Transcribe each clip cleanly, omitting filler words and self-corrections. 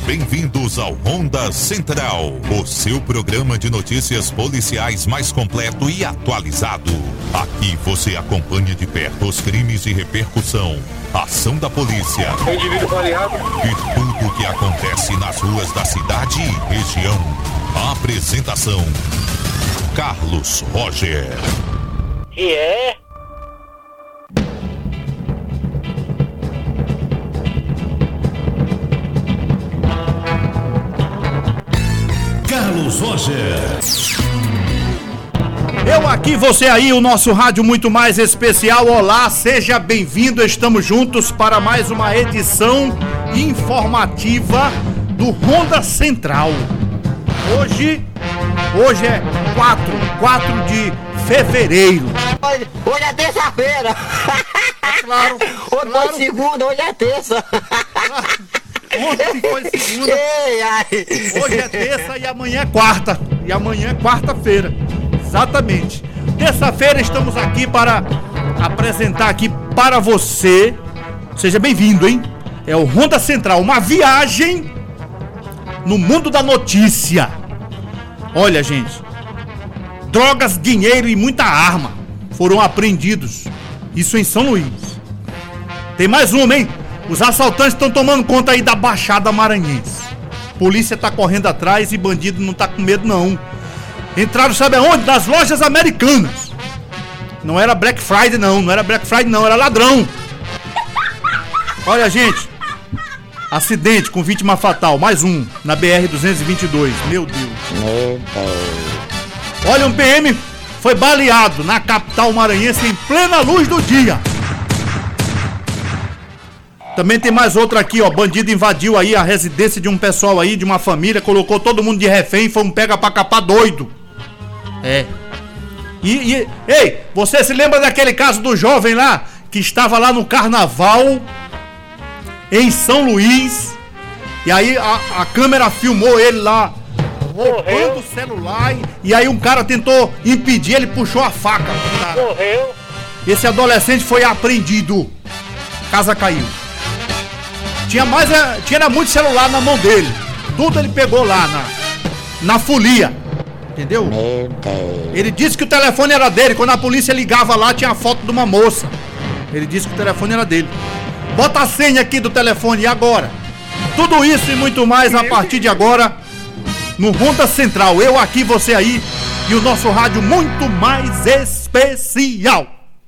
Bem-vindos ao Ronda Central, o seu programa de notícias policiais mais completo e atualizado. Aqui você acompanha de perto os crimes de repercussão, ação da polícia e tudo o que acontece nas ruas da cidade e região. A apresentação: Carlos Roger. E é? Carlos Roger. Eu aqui, você aí, o nosso rádio muito mais especial. Olá, seja bem-vindo. Estamos juntos para mais uma edição informativa do Ronda Central. Hoje é 4 de fevereiro. Hoje é terça-feira. Claro. Hoje foi segunda, hoje é terça. Ontem foi segunda, hoje é terça e amanhã é quarta. E amanhã é quarta-feira. Exatamente. Terça-feira estamos aqui para apresentar aqui para você. Seja bem-vindo, hein? É o Ronda Central, uma viagem no mundo da notícia. Olha, gente, drogas, dinheiro e muita arma foram apreendidos. Isso em São Luís. Tem mais uma, hein? Os assaltantes estão tomando conta aí da Baixada Maranhense. Polícia tá correndo atrás e bandido não tá com medo, não. Entraram, sabe aonde? Nas lojas americanas. Não era Black Friday, não era Black Friday, não, era ladrão. Olha, gente, acidente com vítima fatal, mais um, na BR-222, meu Deus. Olha, um PM foi baleado na capital maranhense em plena luz do dia. Também tem mais outra aqui, ó. Bandido invadiu aí a residência de um pessoal aí, de uma família, colocou todo mundo de refém, foi um pega pra capar doido. É. Ei, você se lembra daquele caso do jovem lá, que estava lá no carnaval, em São Luís, e aí a câmera filmou ele lá, roubando o celular, e aí um cara tentou impedir, ele puxou a faca. Morreu. Esse adolescente foi apreendido. Casa caiu. Tinha muito celular na mão dele. Tudo ele pegou lá na folia. Entendeu? Meu Deus. Ele disse que o telefone era dele. Quando a polícia ligava lá, tinha a foto de uma moça. Ele disse que o telefone era dele. Bota a senha aqui do telefone, e agora? Tudo isso e muito mais a partir de agora no Ronda Central. Eu aqui, você aí, e o nosso rádio muito mais especial.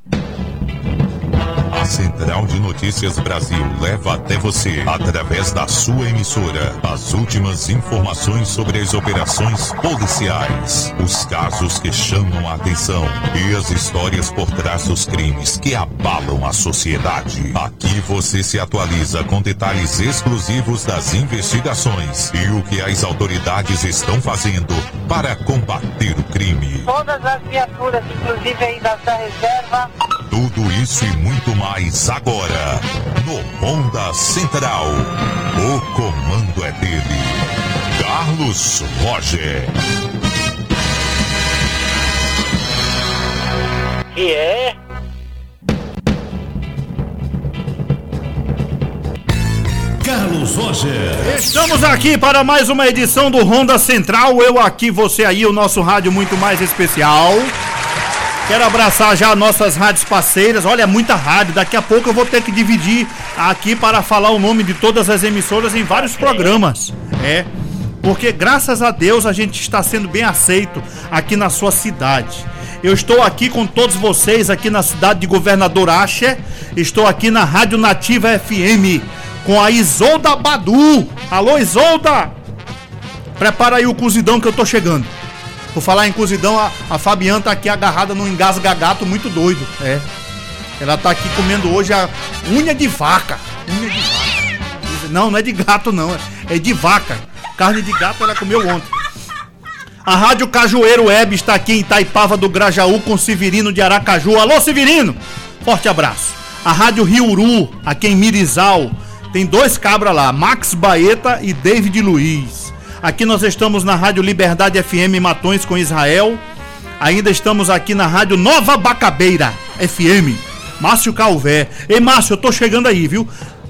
A Central de Notícias Brasil leva até você, através da sua emissora, as últimas informações sobre as operações policiais, os casos que chamam a atenção e as histórias por trás dos crimes que abalam a sociedade. Aqui você se atualiza com detalhes exclusivos das investigações e o que as autoridades estão fazendo para combater o crime. Todas as viaturas, inclusive aí da reserva. Tudo isso e muito mais agora, no Ronda Central. O comando é dele, Carlos Roger. E é? Carlos Roger. Estamos aqui para mais uma edição do Ronda Central. Eu aqui, você aí, o nosso rádio muito mais especial. Quero abraçar já nossas rádios parceiras. Olha, muita rádio. Daqui a pouco eu vou ter que dividir aqui para falar o nome de todas as emissoras em vários programas. Porque graças a Deus a gente está sendo bem aceito aqui na sua cidade. Eu estou aqui com todos vocês aqui na cidade de Governador Acher. Estou aqui na Rádio Nativa FM com a Isolda Badu. Alô, Isolda! Prepara aí o cozidão que eu tô chegando. Por falar em cozidão, a Fabiana tá aqui agarrada num engasga-gato muito doido. Ela tá aqui comendo hoje a unha de vaca. Não é de gato não, é de vaca. Carne de gato ela comeu ontem. A Rádio Cajueiro Web está aqui em Itaipava do Grajaú com Severino de Aracaju. Alô, Severino! Forte abraço. A Rádio Riuru, aqui em Mirizal, tem 2 cabras lá, Max Baeta e David Luiz. Aqui nós estamos na Rádio Liberdade FM Matões com Israel. Ainda estamos aqui na Rádio Nova Bacabeira FM, Márcio Calvé. Ei, Márcio, eu tô chegando aí, viu?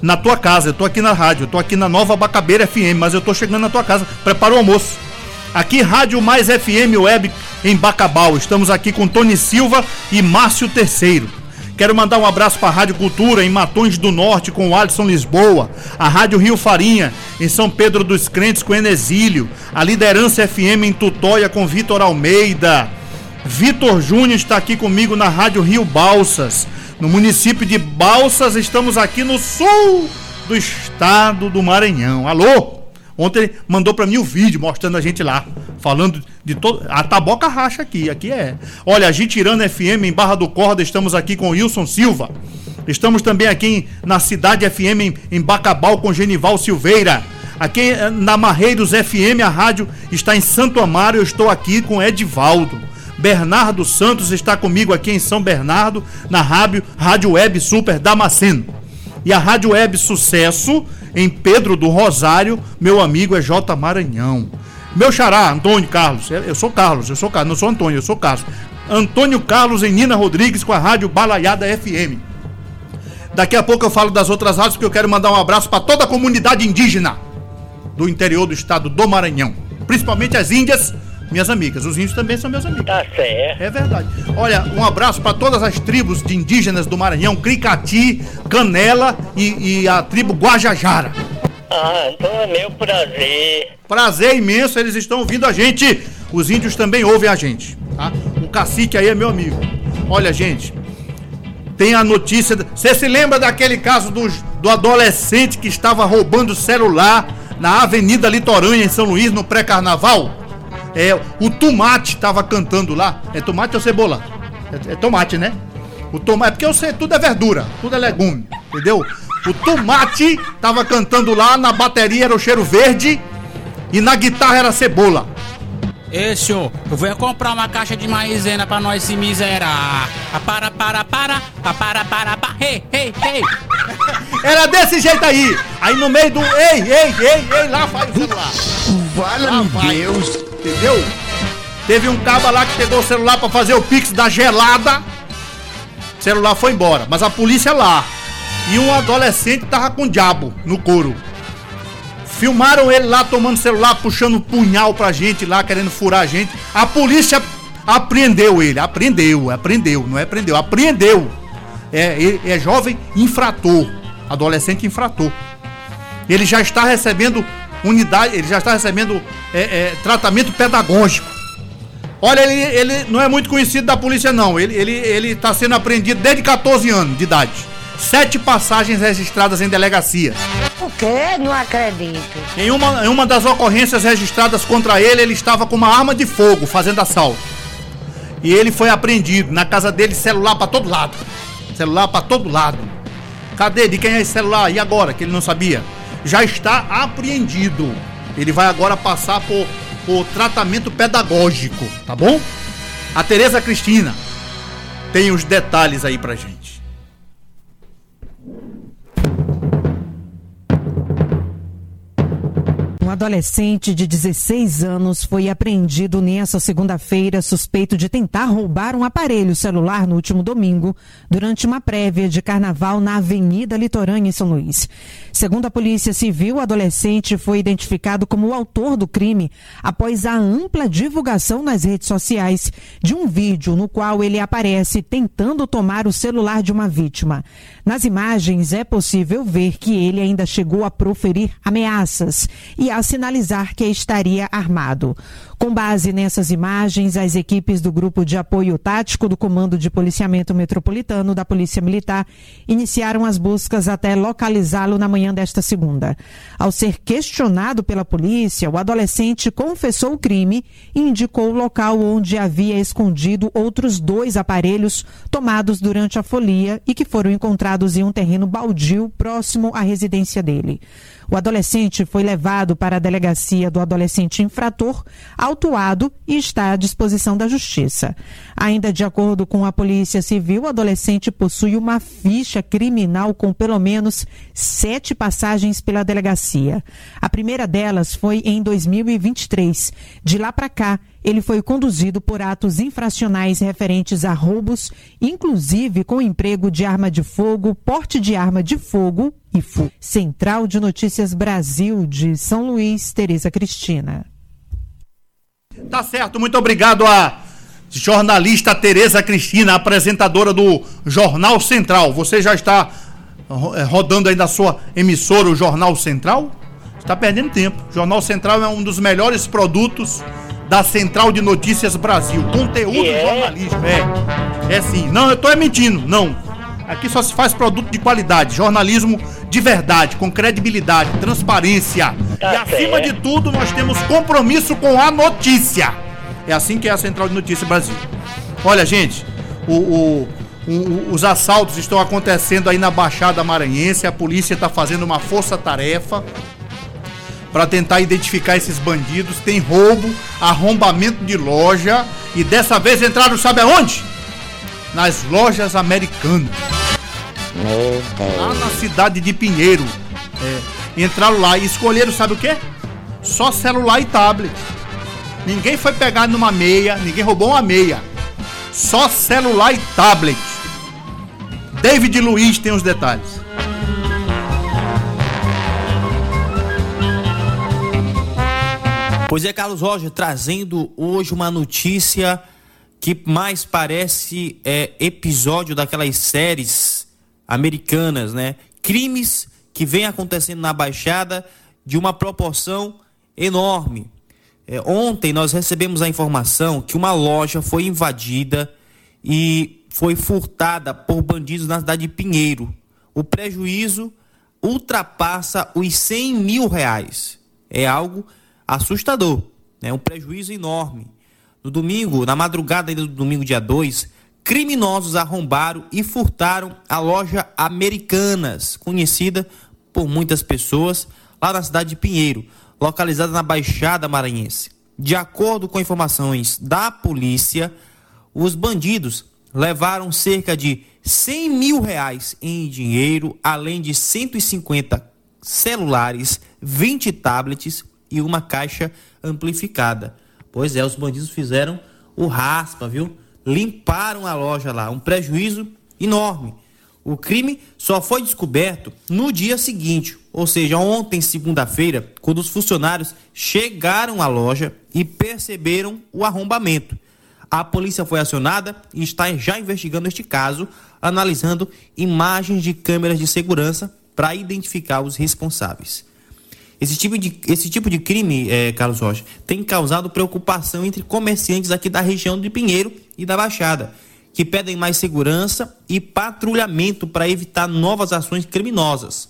na tua casa. Eu tô aqui na rádio, eu tô aqui na Nova Bacabeira FM, mas eu tô chegando na tua casa. Prepara o almoço. Aqui, Rádio Mais FM Web em Bacabal. Estamos aqui com Tony Silva e Márcio Terceiro. Quero mandar um abraço para a Rádio Cultura em Matões do Norte com o Alisson Lisboa, a Rádio Rio Farinha em São Pedro dos Crentes com Enesílio, a Liderança FM em Tutóia com Vitor Almeida. Vitor Júnior está aqui comigo na Rádio Rio Balsas. No município de Balsas, estamos aqui no sul do estado do Maranhão. Alô? Ontem ele mandou pra mim o vídeo mostrando a gente lá, falando de todo. A taboca racha aqui é. Olha, a Gitirana FM em Barra do Corda, estamos aqui com o Wilson Silva. Estamos também aqui na Cidade FM em Bacabal com Genival Silveira. Aqui na Marreiros FM, a rádio está em Santo Amaro, eu estou aqui com Edivaldo. Bernardo Santos está comigo aqui em São Bernardo, na Rádio Web Super Damasceno. E a Rádio Web Sucesso em Pedro do Rosário, meu amigo é J. Maranhão. Meu xará, Antônio Carlos, eu sou Carlos, não sou Antônio, eu sou Carlos. Antônio Carlos em Nina Rodrigues com a Rádio Balaiada FM. Daqui a pouco eu falo das outras rádios, porque eu quero mandar um abraço para toda a comunidade indígena do interior do estado do Maranhão, principalmente as índias, minhas amigas. Os índios também são meus amigos. Tá certo. É verdade. Olha, um abraço para todas as tribos de indígenas do Maranhão, Cricati, Canela e a tribo Guajajara. Ah, então é meu prazer. Prazer imenso, eles estão ouvindo a gente. Os índios também ouvem a gente, tá? O cacique aí é meu amigo. Olha, gente, tem a notícia. Você se lembra daquele caso do adolescente que estava roubando celular na Avenida Litorânea, em São Luís, no pré-carnaval? O Tomate estava cantando lá. É tomate ou cebola? É tomate, né? O tomate, porque eu sei, tudo é verdura, tudo é legume, entendeu? O Tomate estava cantando lá, na bateria era o Cheiro Verde e na guitarra era cebola. Ei, senhor, eu vou comprar uma caixa de maizena pra nós se miserar. Hey. Era desse jeito aí. Aí no meio do ei, lá vai o celular. Fala, Deus. Entendeu? Teve um caba lá que pegou o celular pra fazer o pix da gelada. O celular foi embora, mas a polícia lá. E um adolescente tava com diabo no couro. Filmaram ele lá tomando celular, puxando punhal pra gente lá, querendo furar a gente. A polícia apreendeu ele. Apreendeu. É jovem infrator. Adolescente infrator. Ele já está recebendo tratamento pedagógico. Olha, ele não é muito conhecido da polícia, não. Ele está sendo apreendido desde 14 anos de idade. 7 passagens registradas em delegacia. O quê? Não acredito. Em uma das ocorrências registradas contra ele, ele estava com uma arma de fogo fazendo assalto. E ele foi apreendido. Na casa dele, celular pra todo lado. Cadê? De quem é esse celular? E agora? Que ele não sabia. Já está apreendido. Ele vai agora passar por tratamento pedagógico, tá bom? A Tereza Cristina tem os detalhes aí pra gente. Um adolescente de 16 anos foi apreendido nesta segunda-feira, suspeito de tentar roubar um aparelho celular no último domingo, durante uma prévia de carnaval na Avenida Litorânea, em São Luís. Segundo a Polícia Civil, o adolescente foi identificado como o autor do crime após a ampla divulgação nas redes sociais de um vídeo no qual ele aparece tentando tomar o celular de uma vítima. Nas imagens é possível ver que ele ainda chegou a proferir ameaças e a sinalizar que estaria armado. Com base nessas imagens, as equipes do Grupo de Apoio Tático do Comando de Policiamento Metropolitano da Polícia Militar iniciaram as buscas até localizá-lo na manhã desta segunda. Ao ser questionado pela polícia, o adolescente confessou o crime e indicou o local onde havia escondido outros 2 aparelhos tomados durante a folia e que foram encontrados em um terreno baldio próximo à residência dele. O adolescente foi levado para a delegacia do adolescente infrator, autuado e está à disposição da Justiça. Ainda de acordo com a Polícia Civil, o adolescente possui uma ficha criminal com pelo menos 7 passagens pela delegacia. A primeira delas foi em 2023. De lá para cá, ele foi conduzido por atos infracionais referentes a roubos, inclusive com emprego de arma de fogo, porte de arma de fogo e furto. Central de Notícias Brasil de São Luís, Tereza Cristina. Tá certo, muito obrigado a jornalista Tereza Cristina, apresentadora do Jornal Central. Você já está rodando aí na sua emissora o Jornal Central? Está perdendo tempo. O Jornal Central é um dos melhores produtos da Central de Notícias Brasil. Conteúdo jornalístico. É sim. Não, eu estou mentindo. Não. Aqui só se faz produto de qualidade. Jornalismo de verdade, com credibilidade, transparência. E acima de tudo, nós temos compromisso com a notícia. É assim que é a Central de Notícias Brasil. Olha, gente, os assaltos estão acontecendo aí na Baixada Maranhense. A polícia está fazendo uma força-tarefa para tentar identificar esses bandidos. Tem roubo, arrombamento de loja. E dessa vez entraram, sabe aonde? Nas lojas Americanas. Lá na cidade de Pinheiro. Entraram lá e escolheram, sabe o quê? Só celular e tablet. Ninguém foi pegar numa meia, ninguém roubou uma meia. Só celular e tablet. David Luiz tem os detalhes. Pois é, Carlos Roger, trazendo hoje uma notícia que mais parece episódio daquelas séries americanas, né? Crimes que vem acontecendo na Baixada de uma proporção enorme. Ontem nós recebemos a informação que uma loja foi invadida e foi furtada por bandidos na cidade de Pinheiro. O prejuízo ultrapassa os R$100 mil. É algo assustador, né? Um prejuízo enorme. No domingo, na madrugada do domingo, dia 2, criminosos arrombaram e furtaram a loja Americanas, conhecida por muitas pessoas, lá na cidade de Pinheiro, localizada na Baixada Maranhense. De acordo com informações da polícia, os bandidos levaram cerca de R$100 mil em dinheiro, além de 150 celulares, 20 tablets e uma caixa amplificada. Pois é, os bandidos fizeram o raspa, viu? Limparam a loja lá, um prejuízo enorme. O crime só foi descoberto no dia seguinte, ou seja, ontem, segunda-feira, quando os funcionários chegaram à loja e perceberam o arrombamento. A polícia foi acionada e está já investigando este caso, analisando imagens de câmeras de segurança para identificar os responsáveis. Esse tipo de crime, Carlos Rocha, tem causado preocupação entre comerciantes aqui da região de Pinheiro e da Baixada, que pedem mais segurança e patrulhamento para evitar novas ações criminosas.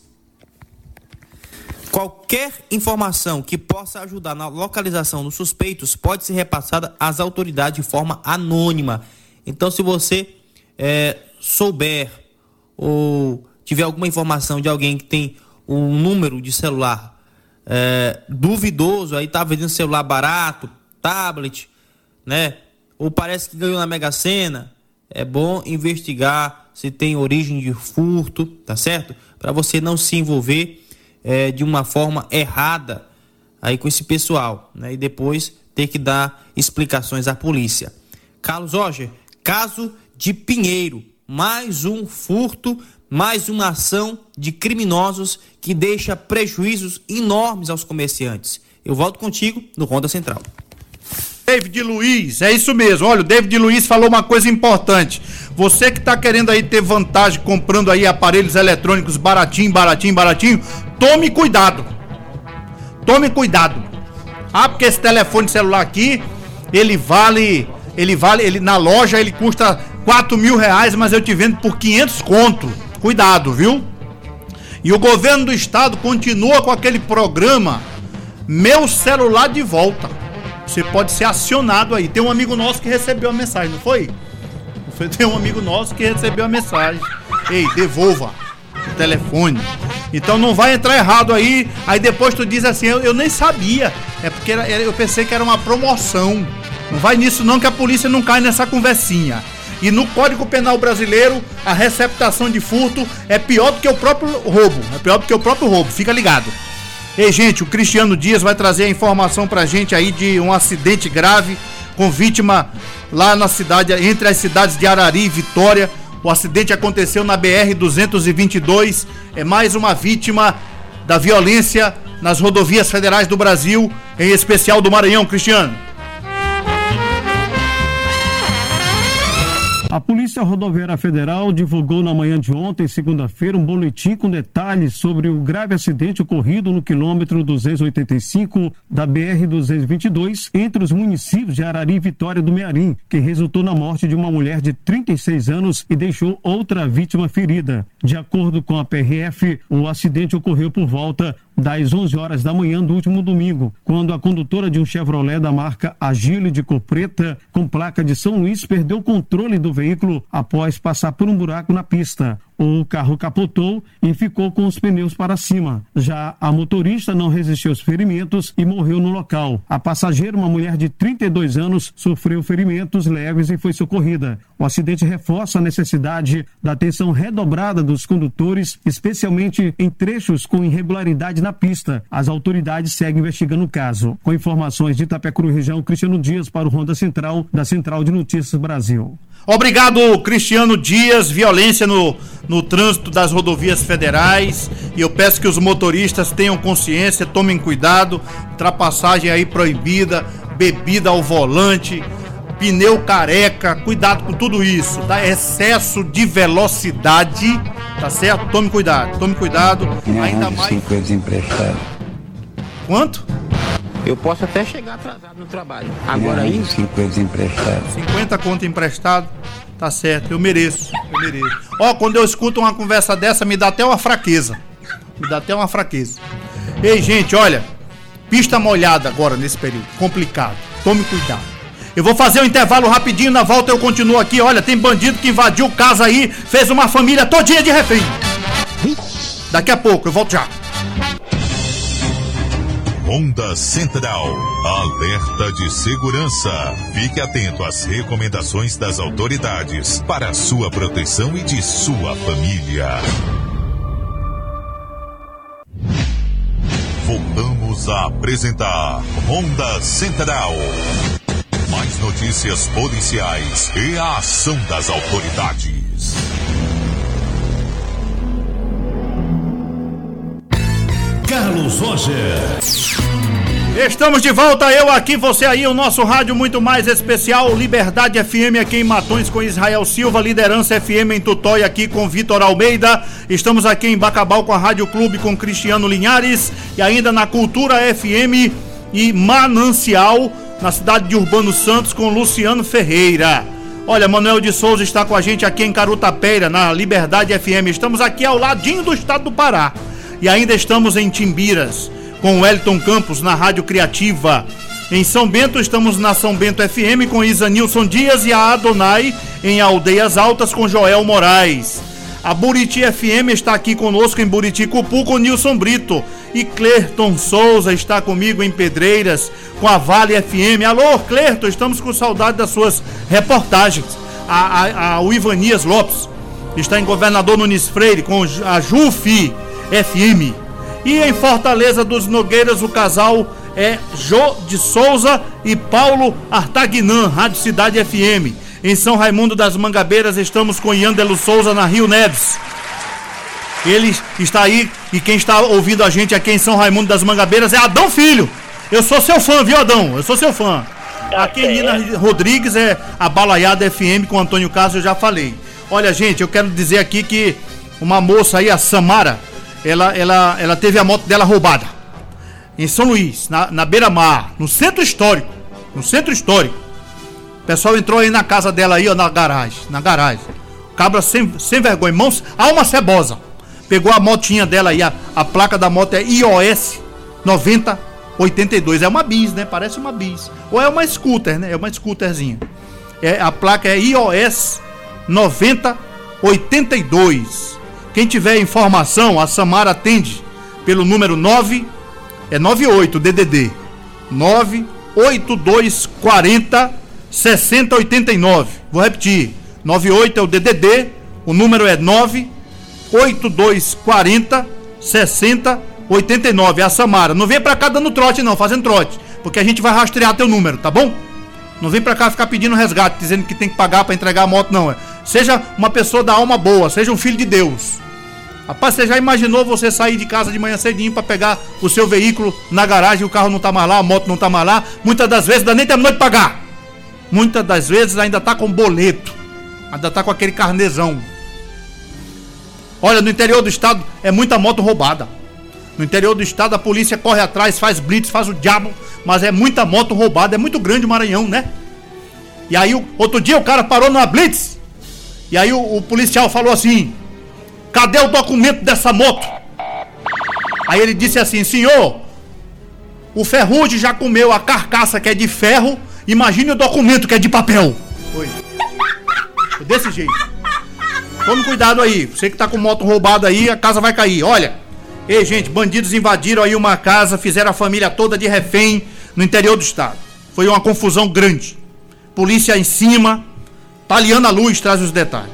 Qualquer informação que possa ajudar na localização dos suspeitos pode ser repassada às autoridades de forma anônima. Então, se você souber ou tiver alguma informação de alguém que tem um número de celular duvidoso, aí tá vendendo celular barato, tablet, né? Ou parece que ganhou na Mega Sena, é bom investigar se tem origem de furto, tá certo? Para você não se envolver de uma forma errada aí com esse pessoal, né? E depois ter que dar explicações à polícia. Carlos Roger, caso de Pinheiro, mais um furto, mais uma ação de criminosos que deixa prejuízos enormes aos comerciantes. Eu volto contigo no Ronda Central. David Luiz, é isso mesmo. Olha, o David Luiz falou uma coisa importante. Você que está querendo aí ter vantagem comprando aí aparelhos eletrônicos baratinho, tome cuidado. Tome cuidado. Porque esse telefone celular aqui, ele na loja ele custa R$4 mil, mas eu te vendo por 500 conto. Cuidado, viu? E o governo do estado continua com aquele programa Meu Celular de Volta. Você pode ser acionado aí. Tem um amigo nosso que recebeu a mensagem, não foi? Tem um amigo nosso que recebeu a mensagem. Ei, devolva o telefone. Então não vai entrar errado aí. Aí depois tu diz assim, eu nem sabia. É porque eu pensei que era uma promoção. Não vai nisso não, que a polícia não cai nessa conversinha. E no Código Penal brasileiro, a receptação de furto é pior do que o próprio roubo. Fica ligado. Ei, gente, o Cristiano Dias vai trazer a informação pra gente aí de um acidente grave com vítima lá na cidade, entre as cidades de Arari e Vitória. O acidente aconteceu na BR-222, é mais uma vítima da violência nas rodovias federais do Brasil, em especial do Maranhão, Cristiano. A Polícia Rodoviária Federal divulgou na manhã de ontem, segunda-feira, um boletim com detalhes sobre o grave acidente ocorrido no quilômetro 285 da BR-222 entre os municípios de Arari e Vitória do Mearim, que resultou na morte de uma mulher de 36 anos e deixou outra vítima ferida. De acordo com a PRF, o acidente ocorreu por volta das 11 horas da manhã do último domingo, quando a condutora de um Chevrolet da marca Agile de cor preta, com placa de São Luís, perdeu o controle do veículo após passar por um buraco na pista. O carro capotou e ficou com os pneus para cima. Já a motorista não resistiu aos ferimentos e morreu no local. A passageira, uma mulher de 32 anos, sofreu ferimentos leves e foi socorrida. O acidente reforça a necessidade da atenção redobrada dos condutores, especialmente em trechos com irregularidade na pista. As autoridades seguem investigando o caso. Com informações de Itapecuru região, Cristiano Dias para o Ronda Central, da Central de Notícias Brasil. Obrigado, Cristiano Dias. Violência no trânsito das rodovias federais, e eu peço que os motoristas tenham consciência, tomem cuidado, ultrapassagem aí proibida, bebida ao volante, pneu careca, cuidado com tudo isso, tá? Excesso de velocidade, tá certo? Tome cuidado, ainda mais... 5 emprestado. Quanto? Eu posso até chegar atrasado no trabalho. Agora aí... 5 emprestado. 50 conto emprestado, tá certo, eu mereço. Ó, quando eu escuto uma conversa dessa, me dá até uma fraqueza. Ei, gente, olha, pista molhada agora nesse período, complicado, tome cuidado. Eu vou fazer um intervalo rapidinho, na volta eu continuo aqui. Olha, tem bandido que invadiu casa aí, fez uma família todinha de refém. Daqui a pouco, eu volto já. Ronda Central, alerta de segurança. Fique atento às recomendações das autoridades para a sua proteção e de sua família. Voltamos a apresentar Ronda Central. Mais notícias policiais e a ação das autoridades. Carlos Roger. Estamos de volta, eu aqui, você aí, o nosso rádio muito mais especial, Liberdade FM aqui em Matões com Israel Silva, Liderança FM em Tutóia aqui com Vitor Almeida. Estamos aqui em Bacabal com a Rádio Clube com Cristiano Linhares e ainda na Cultura FM e Manancial, na cidade de Urbano Santos com Luciano Ferreira. Olha, Manuel de Souza está com a gente aqui em Carutapeira, na Liberdade FM. Estamos aqui ao ladinho do estado do Pará. E ainda estamos em Timbiras, com o Wellington Campos na Rádio Criativa. Em São Bento, estamos na São Bento FM com Isanilson Dias e a Adonai em Aldeias Altas com Joel Moraes. A Buriti FM está aqui conosco em Buriti Cupu com Nilson Brito. E Clerton Souza está comigo em Pedreiras com a Vale FM. Alô, Clerton, estamos com saudade das suas reportagens. O Ivanias Lopes está em Governador Nunes Freire com a Jufi FM. E em Fortaleza dos Nogueiras o casal é Jô de Souza e Paulo Artagnan, Rádio Cidade FM. Em São Raimundo das Mangabeiras estamos com Yandelo Souza na Rio Neves. Ele está aí e quem está ouvindo a gente aqui em São Raimundo das Mangabeiras é Adão Filho. Eu sou seu fã, viu, Adão? Eu sou seu fã. Aqui em Nina Rodrigues é a Balaiada FM com Antônio Carlos, eu já falei. Olha, gente, eu quero dizer aqui que uma moça aí, a Samara, ela teve a moto dela roubada em São Luís, na beira-mar, no centro histórico. O pessoal entrou aí na casa dela aí, ó, na garagem. Cabra sem vergonha, mãos, alma cebosa. Pegou a motinha dela aí, a placa da moto é iOS 9082. É uma bis, né? Parece uma bis. Ou é uma scooter, né? É uma scooterzinha. A placa é iOS 9082. Quem tiver informação, a Samara atende pelo número 98 DDD 98240 6089. Vou repetir. 98 é o DDD, o número é 98240 6089. É a Samara. Não vem pra cá dando trote não, fazendo trote, porque a gente vai rastrear teu número, tá bom? Não vem pra cá ficar pedindo resgate, dizendo que tem que pagar pra entregar a moto, não. Seja uma pessoa da alma boa, seja um filho de Deus. Rapaz, você já imaginou você sair de casa de manhã cedinho pra pegar o seu veículo na garagem, o carro não tá mais lá, a moto não tá mais lá? Muitas das vezes ainda nem terminou de pagar. Muitas das vezes ainda tá com boleto, ainda tá com aquele carnezão. Olha, no interior do estado é muita moto roubada. No interior do estado a polícia corre atrás, faz blitz, faz o diabo, mas é muita moto roubada, é muito grande o Maranhão, né? E aí outro dia o cara parou numa blitz, e aí o policial falou assim: cadê o documento dessa moto? Aí ele disse assim: senhor, o ferrugem já comeu a carcaça que é de ferro, imagine o documento que é de papel. Foi desse jeito. Tome cuidado aí, você que tá com moto roubada aí, a casa vai cair. Olha, ei gente, bandidos invadiram aí uma casa, fizeram a família toda de refém no interior do estado. Foi uma confusão grande. Polícia em cima. Taliana Luz traz os detalhes.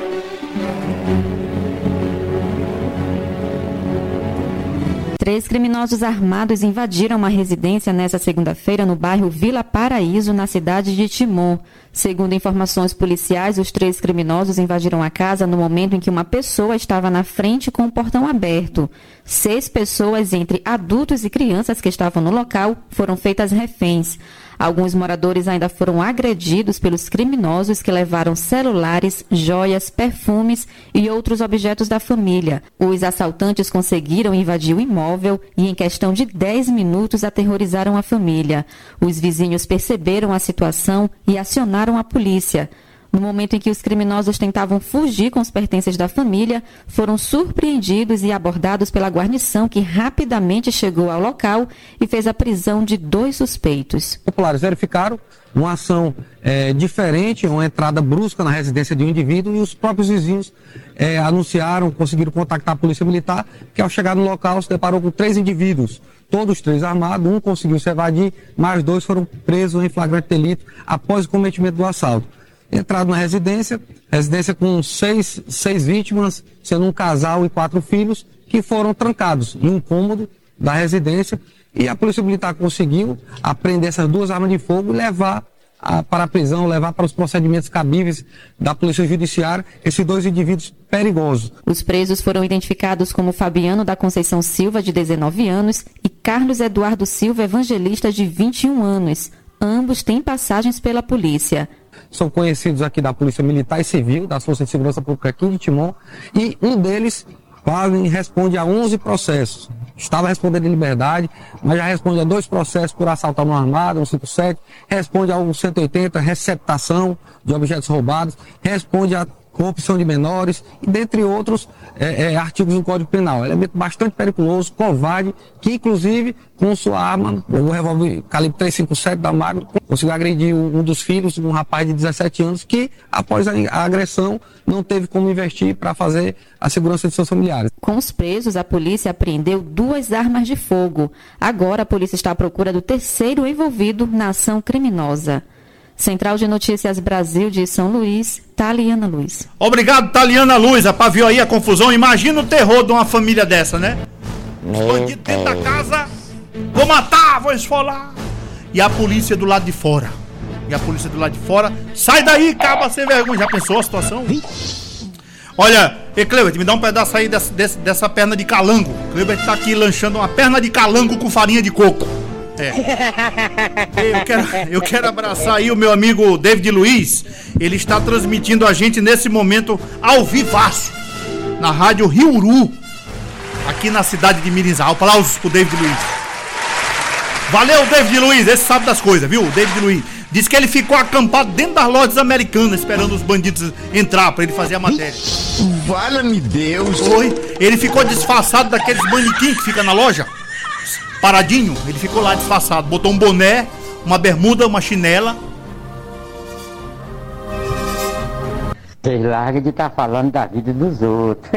Três criminosos armados invadiram uma residência nesta segunda-feira no bairro Vila Paraíso, na cidade de Timon. Segundo informações policiais, os três criminosos invadiram a casa no momento em que uma pessoa estava na frente com o portão aberto. 6 pessoas, entre adultos e crianças que estavam no local, foram feitas reféns. Alguns moradores ainda foram agredidos pelos criminosos, que levaram celulares, joias, perfumes e outros objetos da família. Os assaltantes conseguiram invadir o imóvel e, em questão de 10 minutos, aterrorizaram a família. Os vizinhos perceberam a situação e acionaram a polícia. No momento em que os criminosos tentavam fugir com os pertences da família, foram surpreendidos e abordados pela guarnição, que rapidamente chegou ao local e fez a prisão de 2 suspeitos. Populares verificaram uma ação diferente, uma entrada brusca na residência de um indivíduo, e os próprios vizinhos anunciaram, conseguiram contactar a polícia militar, que ao chegar no local se deparou com 3 indivíduos, todos 3 armados. Um conseguiu se evadir, mais 2 foram presos em flagrante delito após o cometimento do assalto. Entrado na residência com 6 vítimas, sendo um casal e 4 filhos, que foram trancados em um cômodo da residência, e a polícia militar conseguiu apreender essas 2 armas de fogo e levar para a prisão, levar para os procedimentos cabíveis da polícia judiciária esses 2 indivíduos perigosos. Os presos foram identificados como Fabiano da Conceição Silva, de 19 anos, e Carlos Eduardo Silva Evangelista, de 21 anos. Ambos têm passagens pela polícia. São conhecidos aqui da Polícia Militar e Civil, da Força de Segurança Pública aqui de Timon, e um deles responde a 11 processos. Estava respondendo em liberdade, mas já responde a 2 processos por assalto à mão armada, 157, responde a 180, receptação de objetos roubados, responde a corrupção de menores, e dentre outros artigos do Código Penal. Elemento bastante periculoso, covarde, que inclusive com sua arma, o revólver calibre 357 da Magnum, conseguiu agredir um dos filhos, um rapaz de 17 anos, que após a agressão não teve como investir para fazer a segurança de seus familiares. Com os presos, a polícia apreendeu 2 armas de fogo. Agora a polícia está à procura do terceiro envolvido na ação criminosa. Central de Notícias Brasil de São Luís, Taliana Luz. Obrigado, Taliana Luz. Rapaz, viu aí a confusão? Imagina o terror de uma família dessa, né? Os bandidos dentro da casa, vou matar, vou esfolar. E a polícia do lado de fora. Sai daí, caba sem vergonha. Já pensou a situação? Olha, Cleber, me dá um pedaço aí dessa perna de calango. Cleber tá aqui lanchando uma perna de calango com farinha de coco. Eu quero abraçar aí o meu amigo David Luiz. Ele está transmitindo a gente nesse momento ao vivaço na rádio Riuru, aqui na cidade de Mirinzal. Aplausos pro David Luiz. Valeu, David Luiz, esse sabe das coisas, viu? David Luiz disse que ele ficou acampado dentro das lojas americanas esperando os bandidos entrar pra ele fazer a matéria. Valha-me Deus. Ele ficou disfarçado daqueles manequins que fica na loja, paradinho. Ele ficou lá disfarçado, botou um boné, uma bermuda, uma chinela. Vocês largam de estar falando da vida dos outros.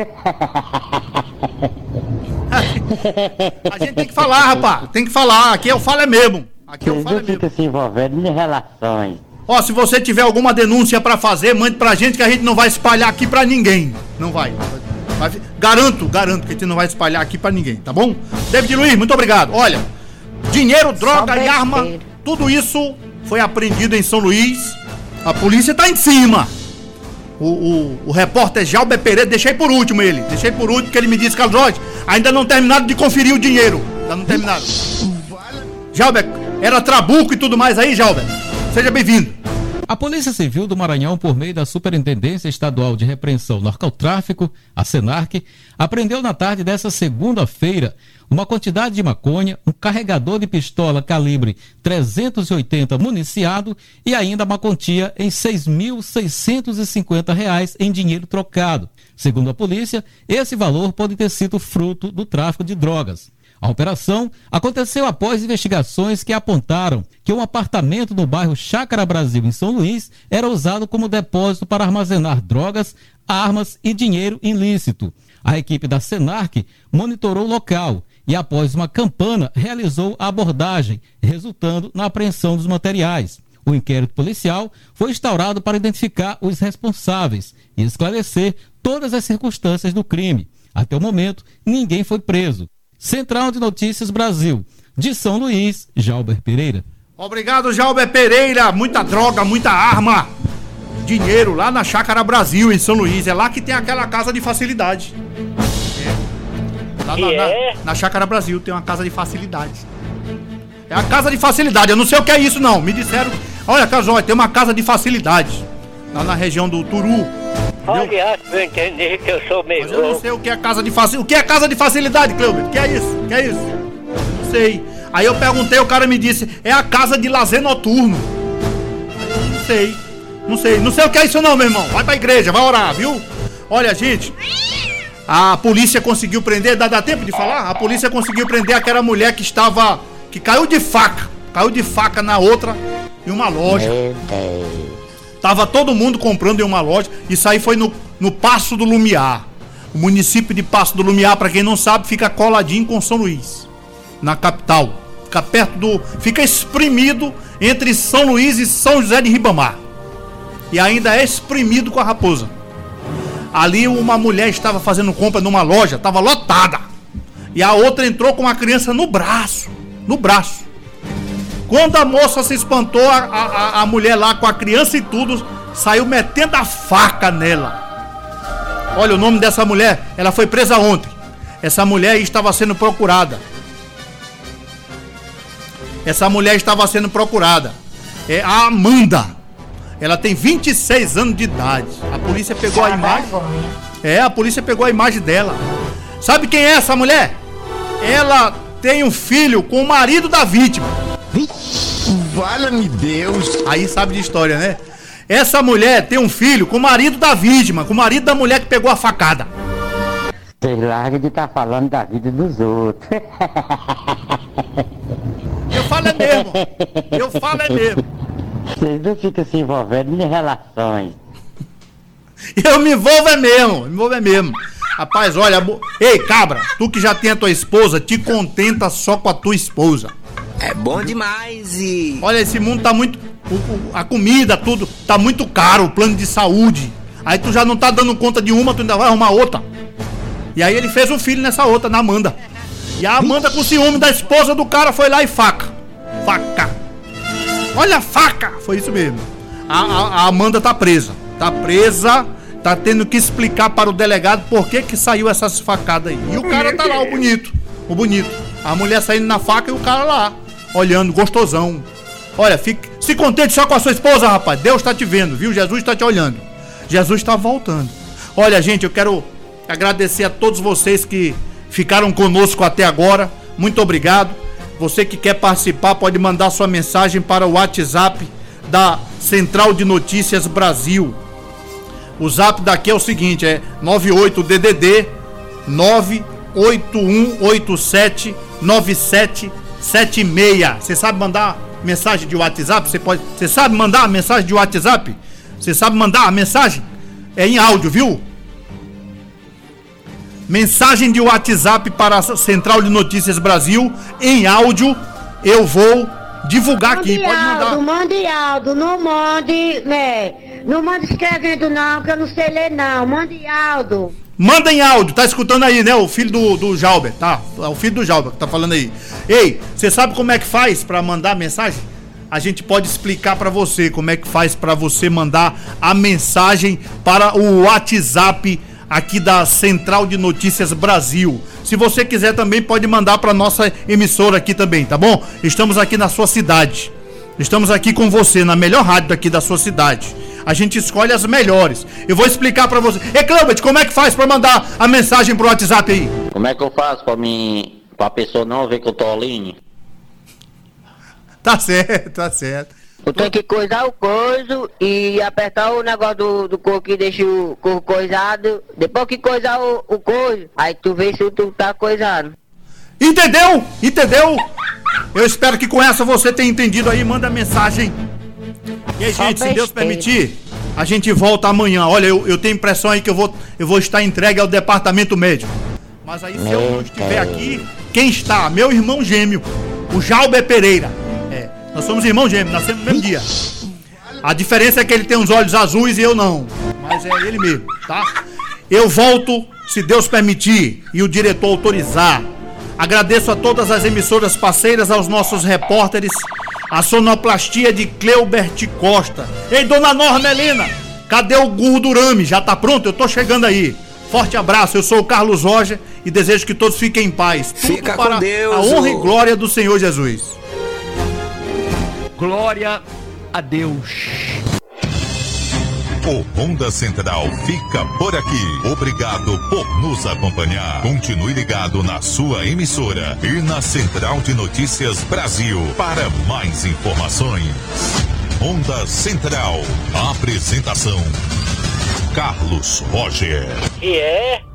A gente tem que falar, rapaz. Tem que falar. Aqui eu falo é mesmo. Aqui eu falo é mesmo. Fica se envolvendo em relações. Ó, se você tiver alguma denúncia pra fazer, mande pra gente, que a gente não vai espalhar aqui pra ninguém. Não vai. Garanto que a gente não vai espalhar aqui pra ninguém, tá bom? David Luiz, muito obrigado. Olha, dinheiro, droga e arma, tudo isso foi apreendido em São Luís. A polícia tá em cima. O repórter Jalber Pereira, deixei por último, que ele me disse, Carlos Jorge, ainda não terminaram de conferir o dinheiro. Ainda não terminaram. Jalber, era trabuco e tudo mais aí, Jalber? Seja bem-vindo. A Polícia Civil do Maranhão, por meio da Superintendência Estadual de Repreensão do Narcotráfico, a SENARC, apreendeu na tarde dessa segunda-feira uma quantidade de maconha, um carregador de pistola calibre 380 municiado e ainda uma quantia em R$ 6.650 em dinheiro trocado. Segundo a polícia, esse valor pode ter sido fruto do tráfico de drogas. A operação aconteceu após investigações que apontaram que um apartamento no bairro Chácara Brasil, em São Luís, era usado como depósito para armazenar drogas, armas e dinheiro ilícito. A equipe da SENARC monitorou o local e, após uma campana, realizou a abordagem, resultando na apreensão dos materiais. O inquérito policial foi instaurado para identificar os responsáveis e esclarecer todas as circunstâncias do crime. Até o momento, ninguém foi preso. Central de Notícias Brasil, de São Luís, Jalber Pereira. Obrigado, Jalber Pereira. Muita droga, muita arma, dinheiro lá na Chácara Brasil, em São Luís. É lá que tem aquela casa de facilidade. Lá na Chácara Brasil tem uma casa de facilidade. É a casa de facilidade. Eu não sei o que é isso, não. Me disseram, olha, Casói, tem uma casa de facilidade lá na região do Turu. Olha, eu entendi que eu sou meio. Mas eu não sei o que é casa de facilidade. O que é casa de facilidade, Cleuber? O que é isso? O que é isso? Não sei. Aí eu perguntei, o cara me disse, é a casa de lazer noturno. Não sei. Não sei o que é isso não, meu irmão. Vai pra igreja, vai orar, viu? Olha, gente, a polícia conseguiu prender, dá tempo de falar? A polícia conseguiu prender aquela mulher que caiu de faca na outra, em uma loja. Tava todo mundo comprando em uma loja. Isso aí foi no Passo do Lumiar. O município de Passo do Lumiar, pra quem não sabe, fica coladinho com São Luís, na capital. Fica espremido entre São Luís e São José de Ribamar. E ainda é espremido com a Raposa. Ali uma mulher estava fazendo compra numa loja, estava lotada. E a outra entrou com uma criança no braço. Quando a moça se espantou, a mulher lá com a criança e tudo, saiu metendo a faca nela. Olha o nome dessa mulher, ela foi presa ontem. Essa mulher estava sendo procurada. É a Amanda. Ela tem 26 anos de idade. A polícia pegou a imagem. A polícia pegou a imagem dela. Sabe quem é essa mulher? Ela tem um filho com o marido da vítima. Valha-me Deus. Aí sabe de história, né? Essa mulher tem um filho com o marido da vítima, com o marido da mulher que pegou a facada. Vocês largam de estar falando da vida dos outros. Eu falo é mesmo. Vocês não ficam se envolvendo em relações. Eu me envolvo é mesmo. Rapaz, olha, ei, cabra, tu que já tem a tua esposa, te contenta só com a tua esposa. É bom demais e... Olha, esse mundo tá muito... A comida, tudo, tá muito caro, o plano de saúde. Aí tu já não tá dando conta de uma, tu ainda vai arrumar outra. E aí ele fez um filho nessa outra, na Amanda. E a Amanda, com ciúme da esposa do cara, foi lá e faca. Olha a faca! Foi isso mesmo. A Amanda tá presa. Tá tendo que explicar para o delegado por que saiu essas facadas aí. E o cara tá lá, o bonito. A mulher saindo na faca e o cara lá, olhando, gostosão. Olha, se contente só com a sua esposa, rapaz. Deus tá te vendo, viu? Jesus tá te olhando. Jesus tá voltando. Olha, gente, eu quero agradecer a todos vocês que ficaram conosco até agora. Muito obrigado. Você que quer participar pode mandar sua mensagem para o WhatsApp da Central de Notícias Brasil. O zap daqui é o seguinte, é 98DDD 981879776. Você sabe mandar mensagem de WhatsApp? Você sabe mandar a mensagem de WhatsApp? Você sabe mandar a mensagem? É em áudio, viu? Mensagem de WhatsApp para a Central de Notícias Brasil em áudio. Eu vou divulgar aqui. Pode mandar. Mande áudio, não mande, não mande escrevendo não, que eu não sei ler não. Mande áudio. Manda em áudio, tá escutando aí, né? O filho do Jalber, tá? É o filho do Jalber que tá falando aí. Ei, você sabe como é que faz pra mandar mensagem? a gente pode explicar para você como é que faz para você mandar a mensagem para o WhatsApp aqui da Central de Notícias Brasil. Se você quiser também pode mandar para nossa emissora aqui também, tá bom? Estamos aqui na sua cidade. Estamos aqui com você na melhor rádio daqui da sua cidade. A gente escolhe as melhores. Eu vou explicar para você. Reclama-te, como é que faz para mandar a mensagem pro WhatsApp aí? Como é que eu faço pra pessoa não ver que eu tô online? Tá certo, tá certo. Eu tenho que coisar o coiso e apertar o negócio do coco que deixa o coco coisado. Depois que coisar o coiso, aí tu vê se tu tá coisado. Entendeu? Entendeu? Eu espero que com essa você tenha entendido aí. Manda mensagem. E aí, gente, se Deus permitir, a gente volta amanhã. Olha, eu tenho impressão aí que eu vou estar entregue ao departamento médico. Mas aí, se eu não estiver aqui, quem está? Meu irmão gêmeo, o Jalber Pereira. Nós somos irmãos gêmeos, nascemos no mesmo dia. A diferença é que ele tem os olhos azuis e eu não. Mas é ele mesmo, tá? Eu volto, se Deus permitir e o diretor autorizar. Agradeço a todas as emissoras parceiras, aos nossos repórteres, a sonoplastia de Cleubert Costa. Ei, dona Normelina, cadê o gordurame? Já tá pronto? Eu tô chegando aí. Forte abraço, eu sou o Carlos Roger e desejo que todos fiquem em paz. Tudo Fica para com Deus, a honra e glória do Senhor Jesus. Glória a Deus. O Ronda Central fica por aqui. Obrigado por nos acompanhar. Continue ligado na sua emissora e na Central de Notícias Brasil para mais informações. Ronda Central. Apresentação: Carlos Roger. E é?